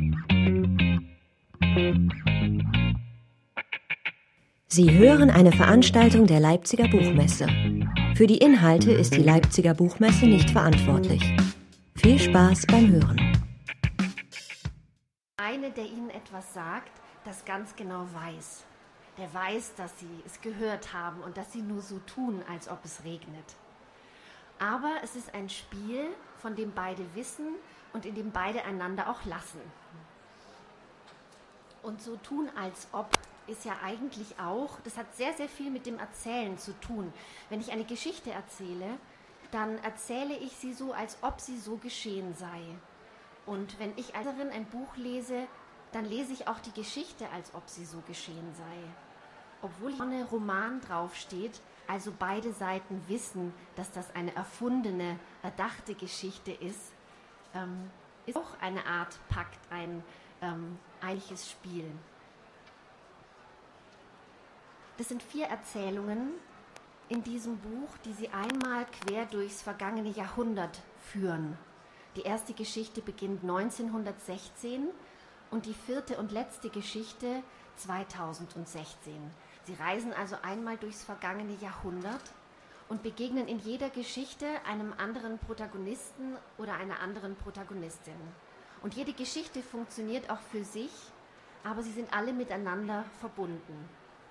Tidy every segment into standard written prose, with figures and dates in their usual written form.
Sie hören eine Veranstaltung der Leipziger Buchmesse. Für die Inhalte ist die Leipziger Buchmesse nicht verantwortlich. Viel Spaß beim Hören. Eine, der Ihnen etwas sagt, das ganz genau weiß. Der weiß, dass Sie es gehört haben und dass Sie nur so tun, als ob es regnet. Aber es ist ein Spiel, von dem beide wissen und in dem beide einander auch lassen. Und so tun, als ob, ist ja eigentlich auch, das hat sehr, sehr viel mit dem Erzählen zu tun. Wenn ich eine Geschichte erzähle, dann erzähle ich sie so, als ob sie so geschehen sei. Und wenn ich als Leserin ein Buch lese, dann lese ich auch die Geschichte, als ob sie so geschehen sei. Obwohl hier Roman draufsteht, also beide Seiten wissen, dass das eine erfundene, erdachte Geschichte ist, ist auch eine Art Pakt, ein eigentliches Spiel. Das sind 4 Erzählungen in diesem Buch, die Sie einmal quer durchs vergangene Jahrhundert führen. Die erste Geschichte beginnt 1916 und die 4. und letzte Geschichte 2016. Sie reisen also einmal durchs vergangene Jahrhundert und begegnen in jeder Geschichte einem anderen Protagonisten oder einer anderen Protagonistin. Und jede Geschichte funktioniert auch für sich, aber sie sind alle miteinander verbunden.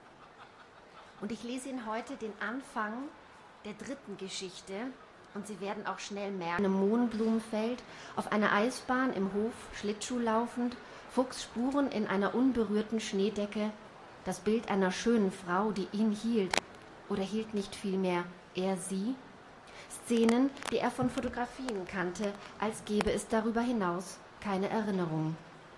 Und ich lese Ihnen heute den Anfang der 3. Geschichte und Sie werden auch schnell merken, in einem Mohnblumenfeld, auf einer Eisbahn im Hof, Schlittschuh laufend, Fuchsspuren in einer unberührten Schneedecke, das Bild einer schönen Frau, die ihn hielt, oder hielt nicht vielmehr er sie? Szenen, die er von Fotografien kannte, als gäbe es darüber hinaus keine Erinnerung.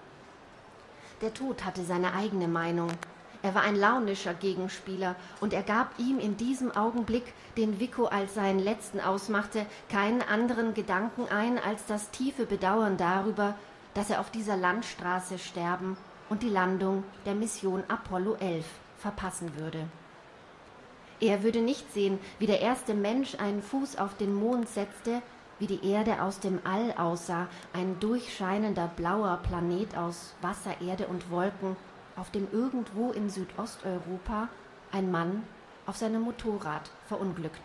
Der Tod hatte seine eigene Meinung. Er war ein launischer Gegenspieler und er gab ihm in diesem Augenblick, den Vico als seinen letzten ausmachte, keinen anderen Gedanken ein als das tiefe Bedauern darüber, dass er auf dieser Landstraße sterben und die Landung der Mission Apollo 11 verpassen würde. Er würde nicht sehen, wie der erste Mensch einen Fuß auf den Mond setzte, wie die Erde aus dem All aussah, ein durchscheinender blauer Planet aus Wasser, Erde und Wolken, auf dem irgendwo in Südosteuropa ein Mann auf seinem Motorrad verunglückte.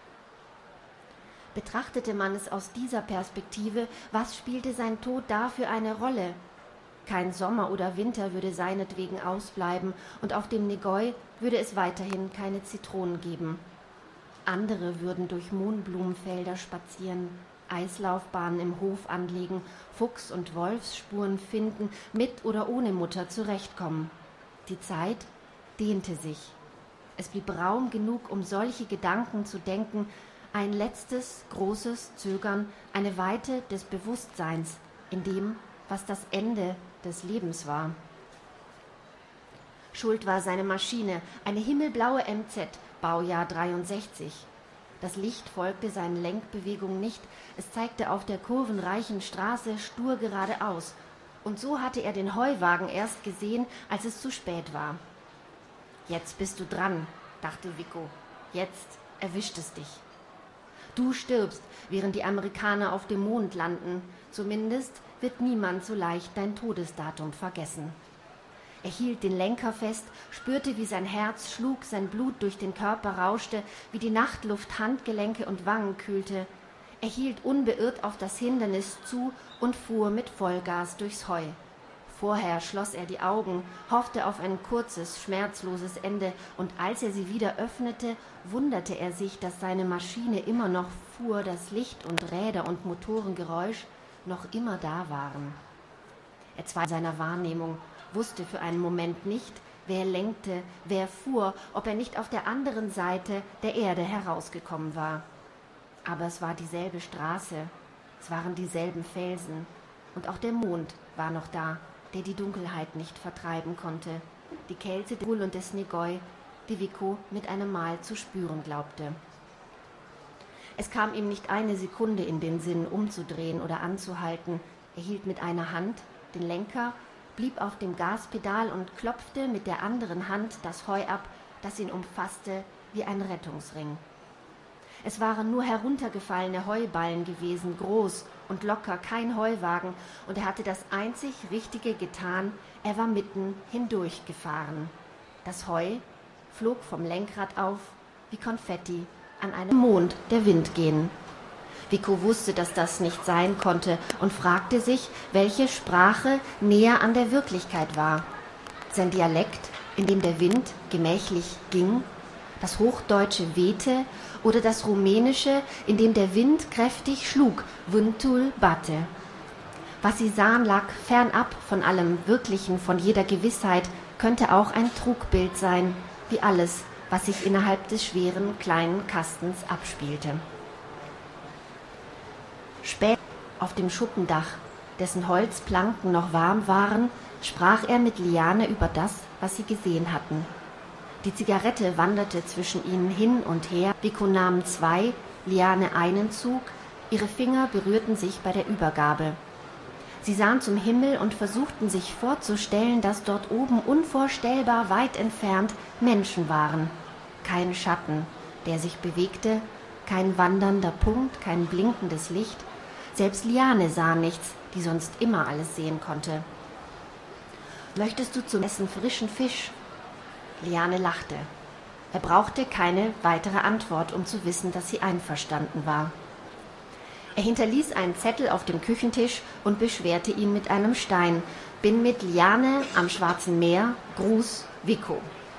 Betrachtete man es aus dieser Perspektive, was spielte sein Tod da für eine Rolle? Kein Sommer oder Winter würde seinetwegen ausbleiben und auf dem Negoi würde es weiterhin keine Zitronen geben. Andere würden durch Mohnblumenfelder spazieren, Eislaufbahnen im Hof anlegen, Fuchs- und Wolfsspuren finden, mit oder ohne Mutter zurechtkommen. Die Zeit dehnte sich. Es blieb Raum genug, um solche Gedanken zu denken, ein letztes, großes Zögern, eine Weite des Bewusstseins in dem, was das Ende des Lebens war. Schuld war seine Maschine, eine himmelblaue MZ, Baujahr 63. Das Licht folgte seinen Lenkbewegungen nicht, es zeigte auf der kurvenreichen Straße stur geradeaus. Und so hatte er den Heuwagen erst gesehen, als es zu spät war. Jetzt bist du dran, dachte Vico. Jetzt erwischt es dich. Du stirbst, während die Amerikaner auf dem Mond landen. Zumindest wird niemand so leicht dein Todesdatum vergessen. Er hielt den Lenker fest, spürte, wie sein Herz schlug, sein Blut durch den Körper rauschte, wie die Nachtluft Handgelenke und Wangen kühlte. Er hielt unbeirrt auf das Hindernis zu und fuhr mit Vollgas durchs Heu. Vorher schloss er die Augen, hoffte auf ein kurzes, schmerzloses Ende, und als er sie wieder öffnete, wunderte er sich, dass seine Maschine immer noch fuhr, das Licht und Räder und Motorengeräusch noch immer da waren. Er zweifelte seiner Wahrnehmung, wusste für einen Moment nicht, wer lenkte, wer fuhr, ob er nicht auf der anderen Seite der Erde herausgekommen war. Aber es war dieselbe Straße, es waren dieselben Felsen, und auch der Mond war noch da, der die Dunkelheit nicht vertreiben konnte, die Kälte der Ruhl und des Negoi, die Vico mit einem Mal zu spüren glaubte. Es kam ihm nicht eine Sekunde in den Sinn, umzudrehen oder anzuhalten. Er hielt mit einer Hand den Lenker, blieb auf dem Gaspedal und klopfte mit der anderen Hand das Heu ab, das ihn umfasste wie ein Rettungsring. Es waren nur heruntergefallene Heuballen gewesen, groß und locker, kein Heuwagen, und er hatte das einzig Richtige getan, er war mitten hindurchgefahren. Das Heu flog vom Lenkrad auf, wie Konfetti an einem Mond der Wind gehen. Vico wusste, dass das nicht sein konnte und fragte sich, welche Sprache näher an der Wirklichkeit war. Sein Dialekt, in dem der Wind gemächlich ging, das Hochdeutsche wehte, oder das Rumänische, in dem der Wind kräftig schlug, Vântul bate. Was sie sahen, lag fernab von allem Wirklichen, von jeder Gewissheit, könnte auch ein Trugbild sein, wie alles, was sich innerhalb des schweren, kleinen Kastens abspielte. Spät auf dem Schuppendach, dessen Holzplanken noch warm waren, sprach er mit Liane über das, was sie gesehen hatten. Die Zigarette wanderte zwischen ihnen hin und her. Vico nahm 2, Liane einen Zug, ihre Finger berührten sich bei der Übergabe. Sie sahen zum Himmel und versuchten sich vorzustellen, dass dort oben unvorstellbar weit entfernt Menschen waren. Kein Schatten, der sich bewegte, kein wandernder Punkt, kein blinkendes Licht. Selbst Liane sah nichts, die sonst immer alles sehen konnte. »Möchtest du zum Essen frischen Fisch?« Liane lachte. Er brauchte keine weitere Antwort, um zu wissen, dass sie einverstanden war. Er hinterließ einen Zettel auf dem Küchentisch und beschwerte ihn mit einem Stein. »Bin mit Liane am Schwarzen Meer. Gruß, Vico.«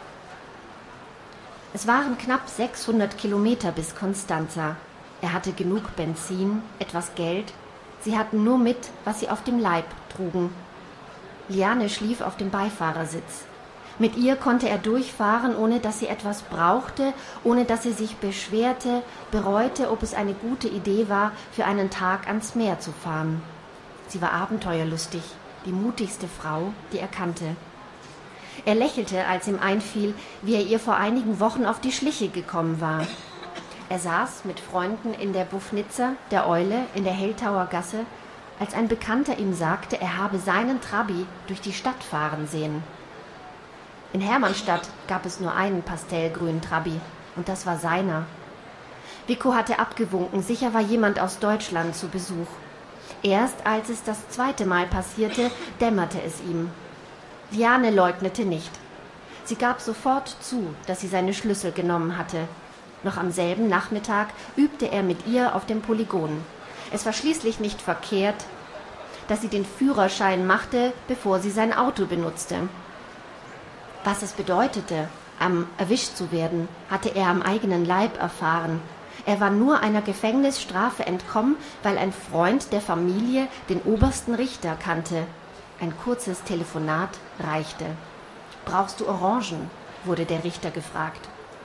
Es waren knapp 600 Kilometer bis Constanza. Er hatte genug Benzin, etwas Geld. Sie hatten nur mit, was sie auf dem Leib trugen. Liane schlief auf dem Beifahrersitz. Mit ihr konnte er durchfahren, ohne dass sie etwas brauchte, ohne dass sie sich beschwerte, bereute, ob es eine gute Idee war, für einen Tag ans Meer zu fahren. Sie war abenteuerlustig, die mutigste Frau, die er kannte. Er lächelte, als ihm einfiel, wie er ihr vor einigen Wochen auf die Schliche gekommen war. Er saß mit Freunden in der Buffnitzer, der Eule, in der Heltauer Gasse, als ein Bekannter ihm sagte, er habe seinen Trabi durch die Stadt fahren sehen. In Hermannstadt gab es nur einen pastellgrünen Trabi, und das war seiner. Vico hatte abgewunken, sicher war jemand aus Deutschland zu Besuch. Erst als es das 2. Mal passierte, dämmerte es ihm. Liane leugnete nicht. Sie gab sofort zu, dass sie seine Schlüssel genommen hatte. Noch am selben Nachmittag übte er mit ihr auf dem Polygon. Es war schließlich nicht verkehrt, dass sie den Führerschein machte, bevor sie sein Auto benutzte. Was es bedeutete, erwischt zu werden, hatte er am eigenen Leib erfahren. Er war nur einer Gefängnisstrafe entkommen, weil ein Freund der Familie den obersten Richter kannte. Ein kurzes Telefonat reichte. »Brauchst du Orangen?« wurde der Richter gefragt.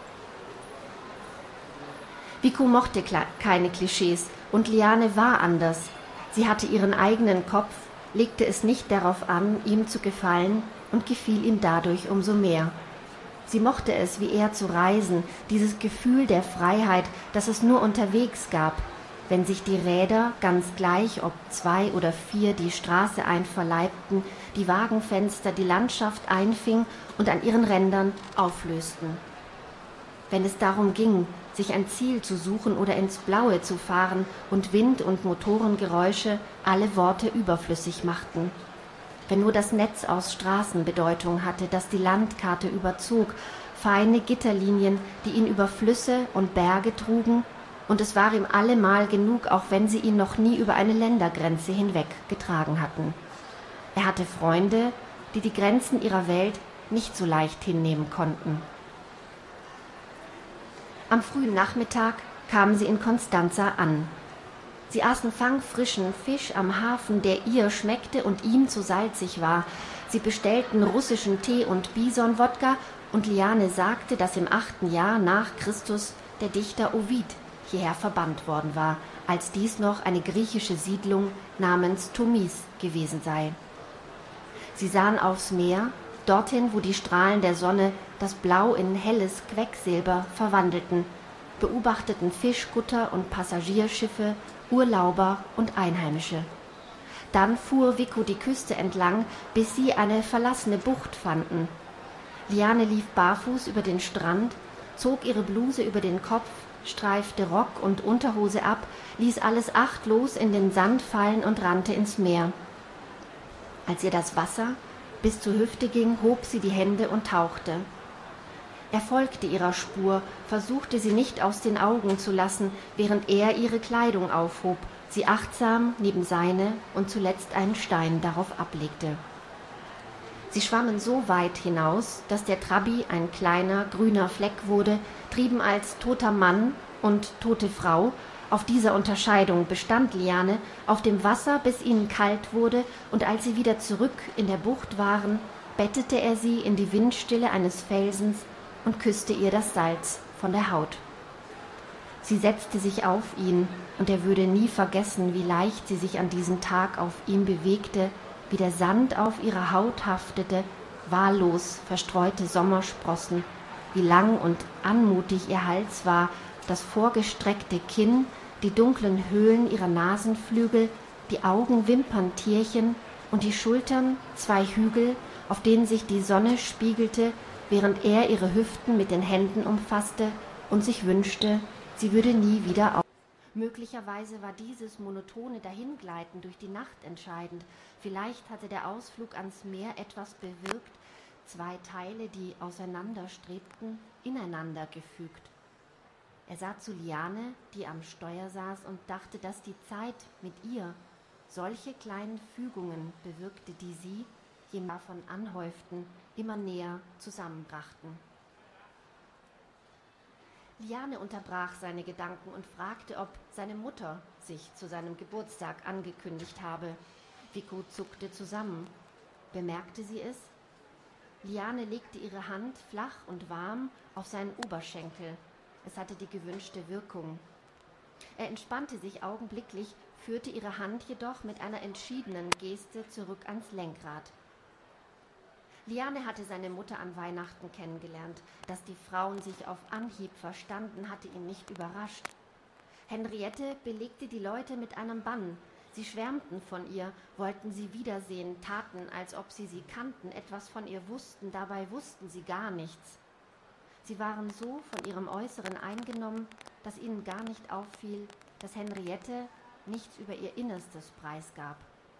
Vico mochte keine Klischees und Liane war anders. Sie hatte ihren eigenen Kopf, legte es nicht darauf an, ihm zu gefallen und gefiel ihm dadurch umso mehr. Sie mochte es, wie er zu reisen, dieses Gefühl der Freiheit, das es nur unterwegs gab, wenn sich die Räder, ganz gleich ob 2 oder 4, die Straße einverleibten, die Wagenfenster die Landschaft einfing und an ihren Rändern auflösten. Wenn es darum ging, sich ein Ziel zu suchen oder ins Blaue zu fahren und Wind und Motorengeräusche alle Worte überflüssig machten. Wenn nur das Netz aus Straßen Bedeutung hatte, das die Landkarte überzog, feine Gitterlinien, die ihn über Flüsse und Berge trugen, und es war ihm allemal genug, auch wenn sie ihn noch nie über eine Ländergrenze hinweg getragen hatten. Er hatte Freunde, die die Grenzen ihrer Welt nicht so leicht hinnehmen konnten. Am frühen Nachmittag kamen sie in Constanza an. Sie aßen fangfrischen Fisch am Hafen, der ihr schmeckte und ihm zu salzig war. Sie bestellten russischen Tee und Bison-Wodka, und Liane sagte, dass im 8. Jahr nach Christus der Dichter Ovid hierher verbannt worden war, als dies noch eine griechische Siedlung namens Tomis gewesen sei. Sie sahen aufs Meer, dorthin, wo die Strahlen der Sonne das Blau in helles Quecksilber verwandelten, beobachteten Fischkutter und Passagierschiffe, Urlauber und Einheimische. Dann fuhr Vico die Küste entlang, bis sie eine verlassene Bucht fanden. Liane lief barfuß über den Strand, zog ihre Bluse über den Kopf, streifte Rock und Unterhose ab, ließ alles achtlos in den Sand fallen und rannte ins Meer. Als ihr das Wasser bis zur Hüfte ging, hob sie die Hände und tauchte. Er folgte ihrer Spur, versuchte sie nicht aus den Augen zu lassen, während er ihre Kleidung aufhob, sie achtsam neben seine und zuletzt einen Stein darauf ablegte. Sie schwammen so weit hinaus, dass der Trabi ein kleiner, grüner Fleck wurde, trieben als toter Mann und tote Frau. Auf dieser Unterscheidung bestand Liane auf dem Wasser, bis ihnen kalt wurde, und als sie wieder zurück in der Bucht waren, bettete er sie in die Windstille eines Felsens und küsste ihr das Salz von der Haut. Sie setzte sich auf ihn, und er würde nie vergessen, wie leicht sie sich an diesem Tag auf ihm bewegte, wie der Sand auf ihrer Haut haftete, wahllos verstreute Sommersprossen, wie lang und anmutig ihr Hals war, das vorgestreckte Kinn, die dunklen Höhlen ihrer Nasenflügel, die Augen Wimperntierchen und die Schultern zwei Hügel, auf denen sich die Sonne spiegelte, während er ihre Hüften mit den Händen umfasste und sich wünschte, sie würde nie wieder auf. Möglicherweise war dieses monotone Dahingleiten durch die Nacht entscheidend. Vielleicht hatte der Ausflug ans Meer etwas bewirkt, zwei Teile, die auseinanderstrebten, ineinander gefügt. Er sah zu Liane, die am Steuer saß, und dachte, dass die Zeit mit ihr solche kleinen Fügungen bewirkte, die sie, je mehr davon anhäuften, immer näher zusammenbrachten. Liane unterbrach seine Gedanken und fragte, ob seine Mutter sich zu seinem Geburtstag angekündigt habe. Vico zuckte zusammen. Bemerkte sie es? Liane legte ihre Hand flach und warm auf seinen Oberschenkel. Es hatte die gewünschte Wirkung. Er entspannte sich augenblicklich, führte ihre Hand jedoch mit einer entschiedenen Geste zurück ans Lenkrad. Liane hatte seine Mutter an Weihnachten kennengelernt. Dass die Frauen sich auf Anhieb verstanden, hatte ihn nicht überrascht. Henriette belegte die Leute mit einem Bann. Sie schwärmten von ihr, wollten sie wiedersehen, taten, als ob sie kannten, etwas von ihr wussten, dabei wussten sie gar nichts. Sie waren so von ihrem Äußeren eingenommen, dass ihnen gar nicht auffiel, dass Henriette nichts über ihr Innerstes preisgab.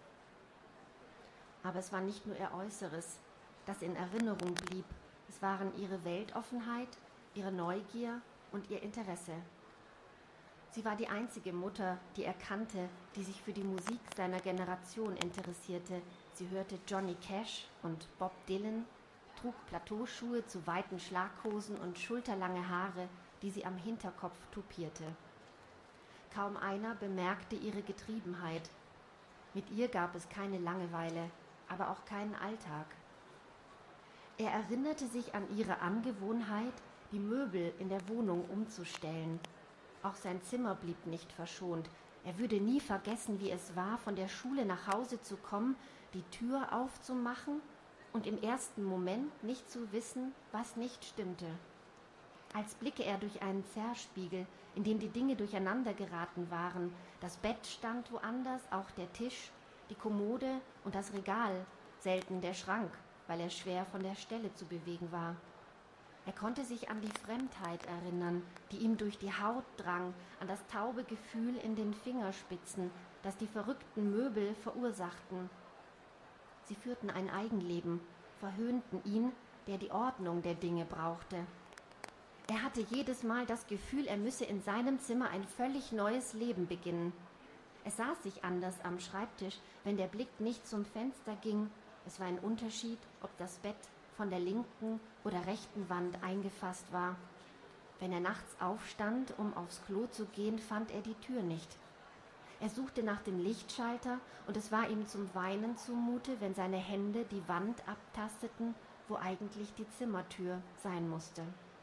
Aber es war nicht nur ihr Äußeres, das in Erinnerung blieb. Es waren ihre Weltoffenheit, ihre Neugier und ihr Interesse. Sie war die einzige Mutter, die er kannte, die sich für die Musik seiner Generation interessierte. Sie hörte Johnny Cash und Bob Dylan, trug Plateauschuhe zu weiten Schlaghosen und schulterlange Haare, die sie am Hinterkopf tupierte. Kaum einer bemerkte ihre Getriebenheit. Mit ihr gab es keine Langeweile, aber auch keinen Alltag. Er erinnerte sich an ihre Angewohnheit, die Möbel in der Wohnung umzustellen. Auch sein Zimmer blieb nicht verschont. Er würde nie vergessen, wie es war, von der Schule nach Hause zu kommen, die Tür aufzumachen und im ersten Moment nicht zu wissen, was nicht stimmte. Als blicke er durch einen Zerrspiegel, in dem die Dinge durcheinander geraten waren. Das Bett stand woanders, auch der Tisch, die Kommode und das Regal, selten der Schrank, weil er schwer von der Stelle zu bewegen war. Er konnte sich an die Fremdheit erinnern, die ihm durch die Haut drang, an das taube Gefühl in den Fingerspitzen, das die verrückten Möbel verursachten. Sie führten ein Eigenleben, verhöhnten ihn, der die Ordnung der Dinge brauchte. Er hatte jedes Mal das Gefühl, er müsse in seinem Zimmer ein völlig neues Leben beginnen. Es saß sich anders am Schreibtisch, wenn der Blick nicht zum Fenster ging. Es war ein Unterschied, ob das Bett von der linken oder rechten Wand eingefasst war. Wenn er nachts aufstand, um aufs Klo zu gehen, fand er die Tür nicht. Er suchte nach dem Lichtschalter und es war ihm zum Weinen zumute, wenn seine Hände die Wand abtasteten, wo eigentlich die Zimmertür sein musste.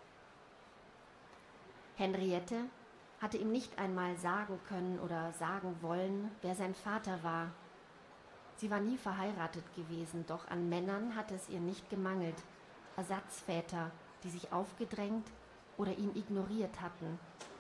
Henriette hatte ihm nicht einmal sagen können oder sagen wollen, wer sein Vater war. Sie war nie verheiratet gewesen, doch an Männern hatte es ihr nicht gemangelt. Ersatzväter, die sich aufgedrängt oder ihn ignoriert hatten.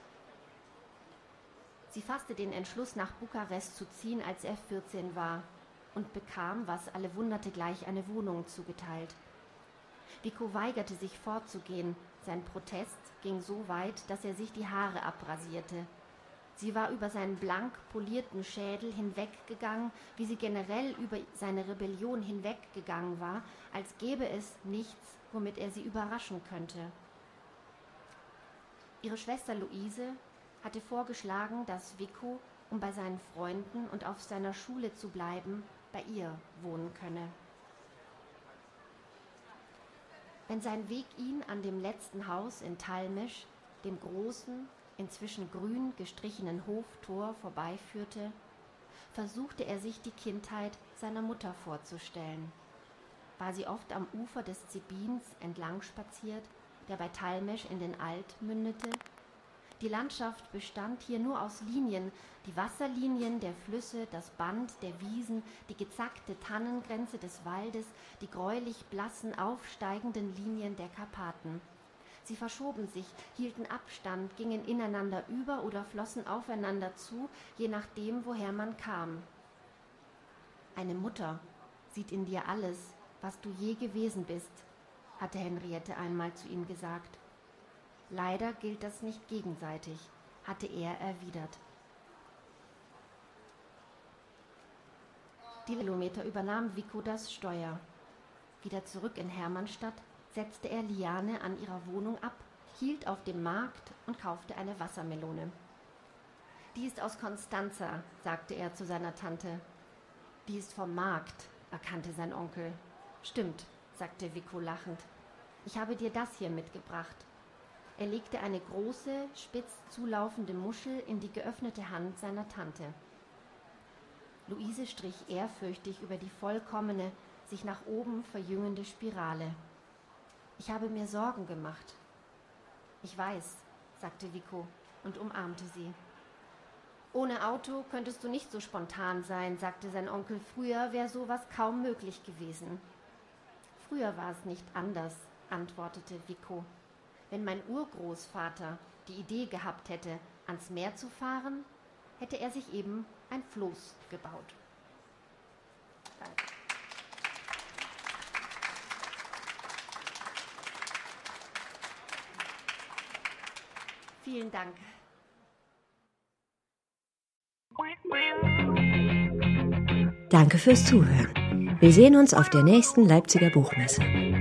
Sie fasste den Entschluss, nach Bukarest zu ziehen, als er 14 war und bekam, was alle wunderte, gleich eine Wohnung zugeteilt. Vico weigerte sich fortzugehen. Sein Protest ging so weit, dass er sich die Haare abrasierte. Sie war über seinen blank polierten Schädel hinweggegangen, wie sie generell über seine Rebellion hinweggegangen war, als gäbe es nichts, womit er sie überraschen könnte. Ihre Schwester Luise hatte vorgeschlagen, dass Vico, um bei seinen Freunden und auf seiner Schule zu bleiben, bei ihr wohnen könne. Wenn sein Weg ihn an dem letzten Haus in Thalmisch, dem großen, inzwischen grün gestrichenen Hoftor vorbeiführte, versuchte er sich die Kindheit seiner Mutter vorzustellen. War sie oft am Ufer des Zibins entlang spaziert, der bei Thalmisch in den Alt mündete? Die Landschaft bestand hier nur aus Linien, die Wasserlinien der Flüsse, das Band der Wiesen, die gezackte Tannengrenze des Waldes, die gräulich blassen, aufsteigenden Linien der Karpaten. Sie verschoben sich, hielten Abstand, gingen ineinander über oder flossen aufeinander zu, je nachdem, woher man kam. Eine Mutter sieht in dir alles, was du je gewesen bist, hatte Henriette einmal zu ihm gesagt. Leider gilt das nicht gegenseitig, hatte er erwidert. Die Kilometer übernahm Vico das Steuer. Wieder zurück in Hermannstadt setzte er Liane an ihrer Wohnung ab, hielt auf dem Markt und kaufte eine Wassermelone. Die ist aus Constanza, sagte er zu seiner Tante. Die ist vom Markt, erkannte sein Onkel. Stimmt, sagte Vico lachend. Ich habe dir das hier mitgebracht. Er legte eine große, spitz zulaufende Muschel in die geöffnete Hand seiner Tante. Luise strich ehrfürchtig über die vollkommene, sich nach oben verjüngende Spirale. Ich habe mir Sorgen gemacht. Ich weiß, sagte Vico und umarmte sie. Ohne Auto könntest du nicht so spontan sein, sagte sein Onkel. Früher wäre sowas kaum möglich gewesen. Früher war es nicht anders, antwortete Vico. Wenn mein Urgroßvater die Idee gehabt hätte, ans Meer zu fahren, hätte er sich eben ein Floß gebaut. Danke. Vielen Dank. Danke fürs Zuhören. Wir sehen uns auf der nächsten Leipziger Buchmesse.